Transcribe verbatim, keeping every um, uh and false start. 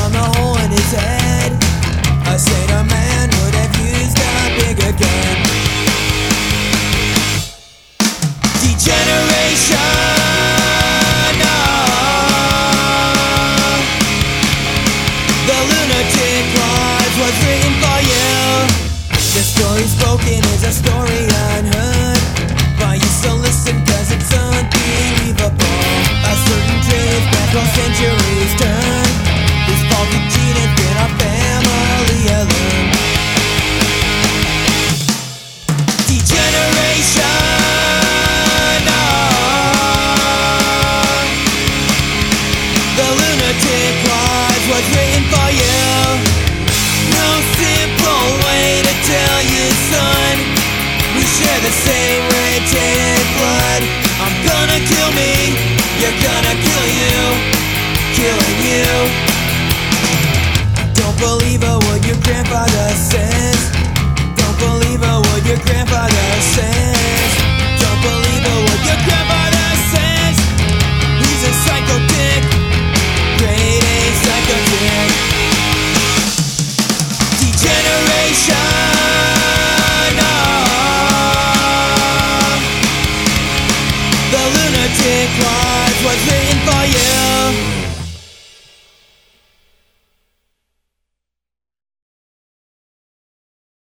on the hole in his head. A saner man would have used a bigger gun. Degeneration, oh. The lunatic clause was written for you. The story spoken is a story unheard, but you still listen cause it's unbelievable. A certain truth back while centuries turn. This faulty gene has been our family alone. Degeneration, oh. The lunatic clause was written for you. No simple way to tell you, son, we share the same red-tainted blood. I'm gonna kill me, you're gonna kill you, killing you. Don't believe a word your grandfather said.